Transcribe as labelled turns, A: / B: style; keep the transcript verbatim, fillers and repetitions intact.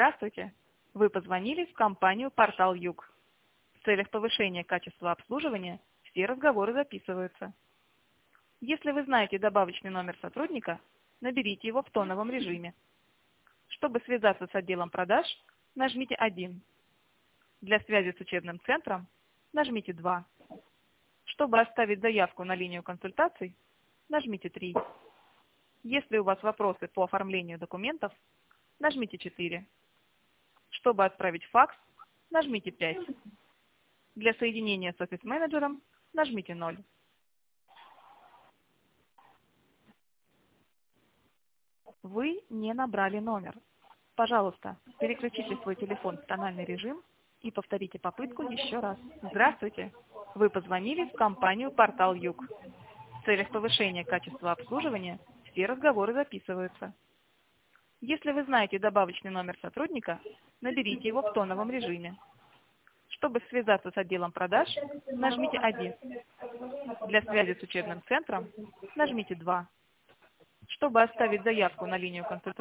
A: Здравствуйте! Вы позвонили в компанию «Портал Юг». В целях повышения качества обслуживания все разговоры записываются. Если вы знаете добавочный номер сотрудника, наберите его в тоновом режиме. Чтобы связаться с отделом продаж, нажмите один. Для связи с учебным центром нажмите два. Чтобы оставить заявку на линию консультаций, нажмите три. Если у вас вопросы по оформлению документов, нажмите четыре. Чтобы отправить факс, нажмите пять. Для соединения с офис-менеджером нажмите ноль. Вы не набрали номер. Пожалуйста, переключите свой телефон в тональный режим и повторите попытку еще раз. Здравствуйте! Вы позвонили в компанию «Портал Юг». В целях повышения качества обслуживания все разговоры записываются. Если вы знаете добавочный номер сотрудника, наберите его в тоновом режиме. Чтобы связаться с отделом продаж, нажмите один. Для связи с учебным центром нажмите два. Чтобы оставить заявку на линию консультации,